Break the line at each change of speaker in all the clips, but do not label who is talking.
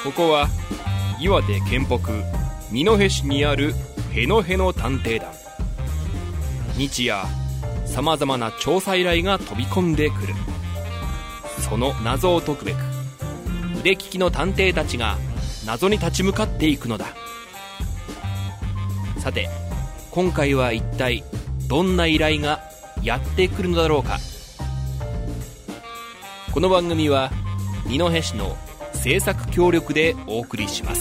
ここは岩手県北二戸市にあるへのへの探偵団。日夜さまざまな調査依頼が飛び込んでくる。その謎を解くべく腕利きの探偵たちが謎に立ち向かっていくのだ。さて今回は一体どんな依頼がやってくるのだろうか。この番組は二戸市の制作協力でお送りします。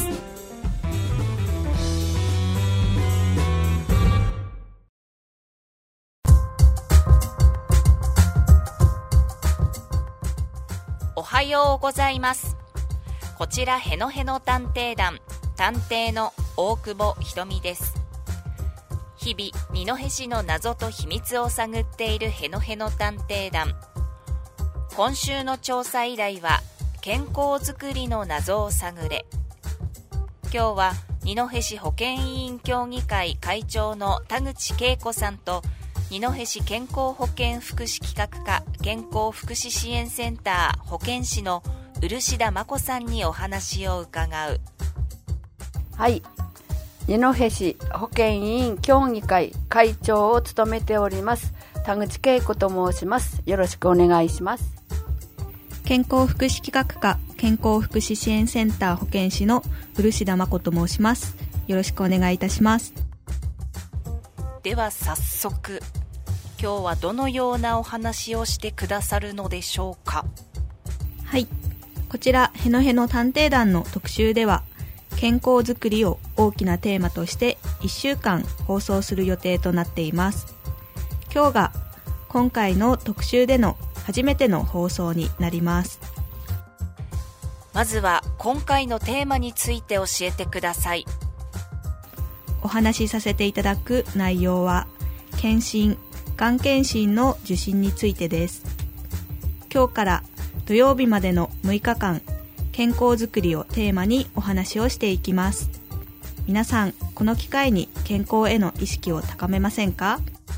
おはようございます。こちらへのへの探偵団探偵の大久保ひとみです。日々二戸市の謎と秘密を探っているへのへの探偵団。今週の調査依頼は健康づくりの謎を探れ。今日は二戸市保健委員協議会会長の田口恵子さんと二戸市健康保健福祉企画課健康福祉支援センター保健師の漆田真子さんにお話を伺う。
はい、二戸市保健委員協議会会長を務めております田口恵子と申します。よろしくお願いします。
健康福祉企画課健康福祉支援センター保健師の漆田真子と申します。よろしくお願いいたします。
では早速今日はどのようなお話をしてくださるのでしょうか。
はい、こちらへのへの探偵団の特集では健康づくりを大きなテーマとして1週間放送する予定となっています。今日が今回の特集での初めての放送になります。
まずは今回のテーマについて教えてください。
お話しさせていただく内容は検診、がん検診の受診についてです。今日から土曜日までの6日間健康づくりをテーマにお話をしていきます。皆さんこの機会に健康への意識を高めませんか？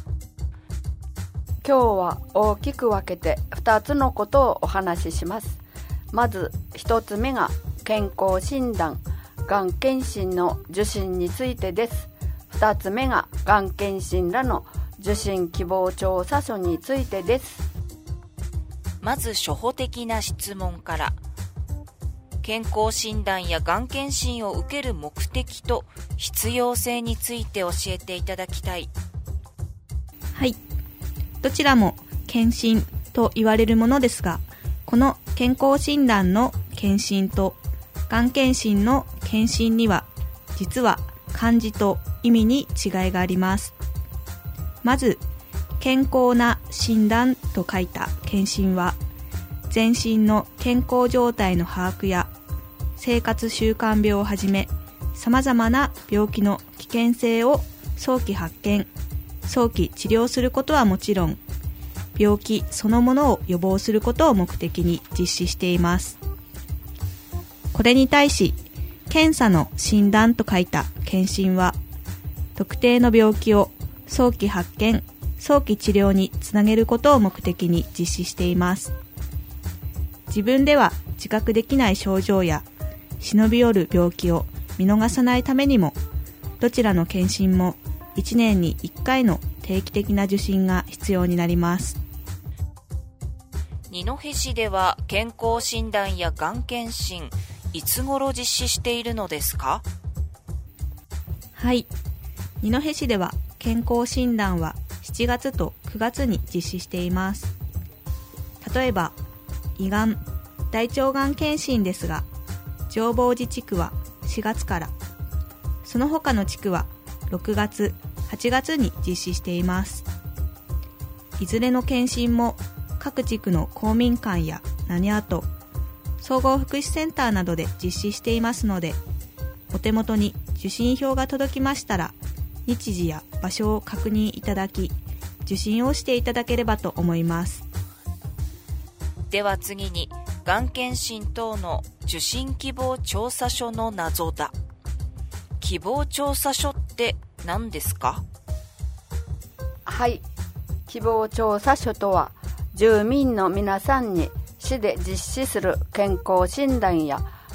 今日は大きく分けて2つのことをお話しします。まず1つ目が健康診断、がん検診の受診についてです。2つ目ががん検診らの受診希望調査書についてです。
まず初歩的な質問から。健康診断やがん検診を受ける目的と必要性について教えていただきたい。
はい、どちらも検診と言われるものですが、この健康診断の検診とがん検診の検診には実は漢字と意味に違いがあります。まず健康な診断と書いた検診は全身の健康状態の把握や生活習慣病をはじめ様々な病気の危険性を早期発見、早期治療することはもちろん、病気そのものを予防することを目的に実施しています。これに対し、検査の診断と書いた検診は、特定の病気を早期発見、早期治療につなげることを目的に実施しています。自分では自覚できない症状や忍び寄る病気を見逃さないためにも、どちらの検診も1年に1回の定期的な受診が必要になります。
二戸市では健康診断やがん検診、いつ頃実施しているのですか？
はい、二戸市では健康診断は7月と9月に実施しています。例えば胃がん、大腸がん検診ですが、浄法寺地区は4月から、その他の地区は6月、8月に実施しています。いずれの検診も各地区の公民館や何跡、総合福祉センターなどで実施していますので、お手元に受診票が届きましたら、日時や場所を確認いただき、受診をしていただければと思います。
では次に、がん検診等の受診希望調査書の謎だ。希望調査書って何ですか？
はい、希望調査書とは住民の皆さんに市で実施する健康診断や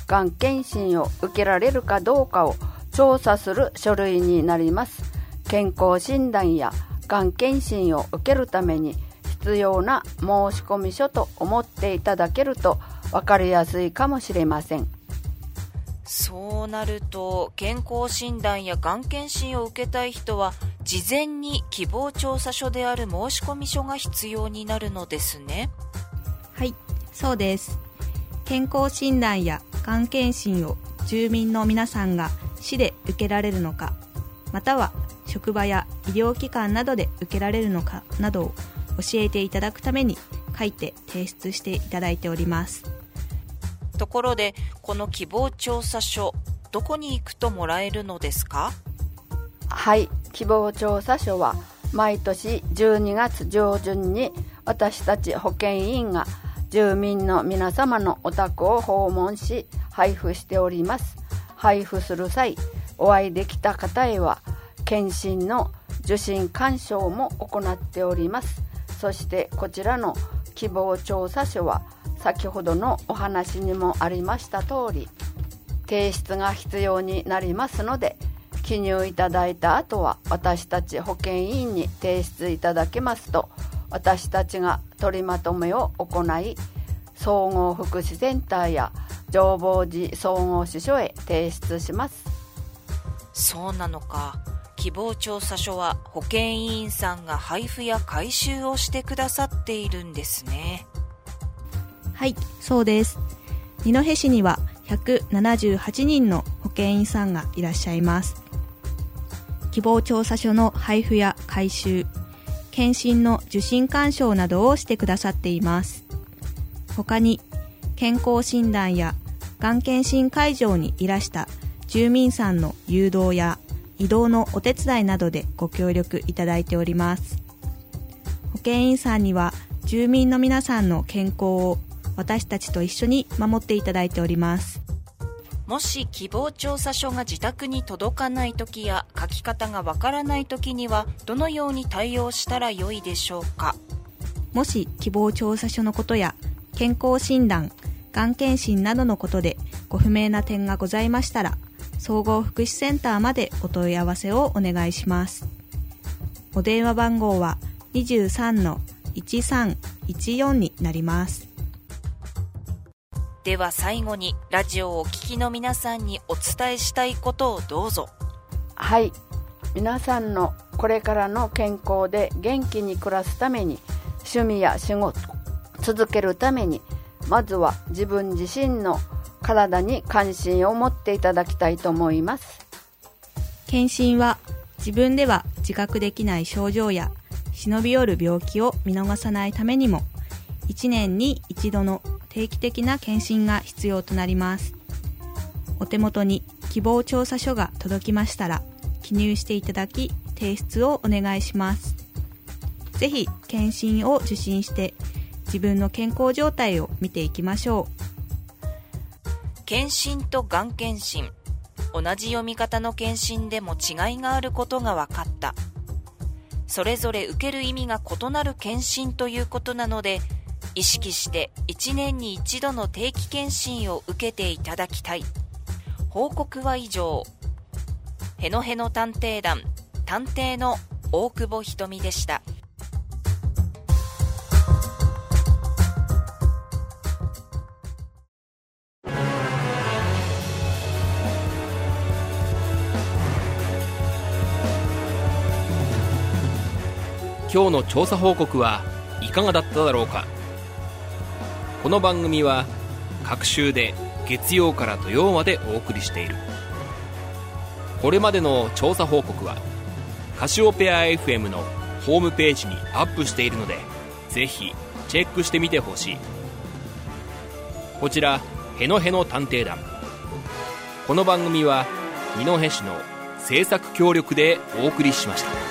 がん検診を受けられるかどうかを調査する書類になります。健康診断やがん検診を受けるために必要な申込書と思っていただけると分かりやすいかもしれません。
そうなると、健康診断やがん検診を受けたい人は事前に希望調査書である申込書が必要になるのですね。
はい、そうです。健康診断やがん検診を住民の皆さんが市で受けられるのか、または職場や医療機関などで受けられるのかなどを教えていただくために書いて提出していただいております。
ところで、この希望調査書、どこに行くともらえるのですか？
はい、希望調査書は毎年12月上旬に私たち保健委員が住民の皆様のお宅を訪問し配布しております。配布する際、お会いできた方へは検診の受診勧奨も行っております。そしてこちらの希望調査書は先ほどのお話にもありました通り、提出が必要になりますので、記入いただいた後は私たち保健委員に提出いただけますと、私たちが取りまとめを行い、総合福祉センターや浄法寺総合支所へ提出します。
そうなのか。希望調査書は保健委員さんが配布や回収をしてくださっているんですね。
はい、そうです。二戸市には178人の保健員さんがいらっしゃいます。希望調査書の配布や回収、検診の受診勧奨などをしてくださっています。他に健康診断やがん検診会場にいらした住民さんの誘導や移動のお手伝いなどでご協力いただいております。保健員さんには住民の皆さんの健康を私たちと一緒に守っていただいております。
もし希望調査書が自宅に届かないときや書き方がわからないときにはどのように対応したらよいでしょうか？
もし希望調査書のことや健康診断、がん検診などのことでご不明な点がございましたら、総合福祉センターまでお問い合わせをお願いします。お電話番号は 23-1314 になります。
では最後にラジオをお聞きの皆さんにお伝えしたいことをどうぞ。
はい、皆さんのこれからの健康で元気に暮らすために、趣味や仕事続けるために、まずは自分自身の体に関心を持っていただきたいと思います。
検診は自分では自覚できない症状や忍び寄る病気を見逃さないためにも、1年に1度の定期的な検診が必要となります。お手元に希望調査書が届きましたら、記入していただき提出をお願いします。ぜひ検診を受診して自分の健康状態を見ていきましょう。
検診とがん検診、同じ読み方の検診でも違いがあることが分かった。それぞれ受ける意味が異なる検診ということなので、意識して1年に1度の定期検診を受けていただきたい。報告は以上。へのへの探偵団、探偵の大久保ひとみでした。
今日の調査報告はいかがだっただろうか。この番組は各週で月曜から土曜までお送りしている。これまでの調査報告はカシオペア FM のホームページにアップしているので、ぜひチェックしてみてほしい。こちらへのへの探偵団、この番組は二戸市の制作協力でお送りしました。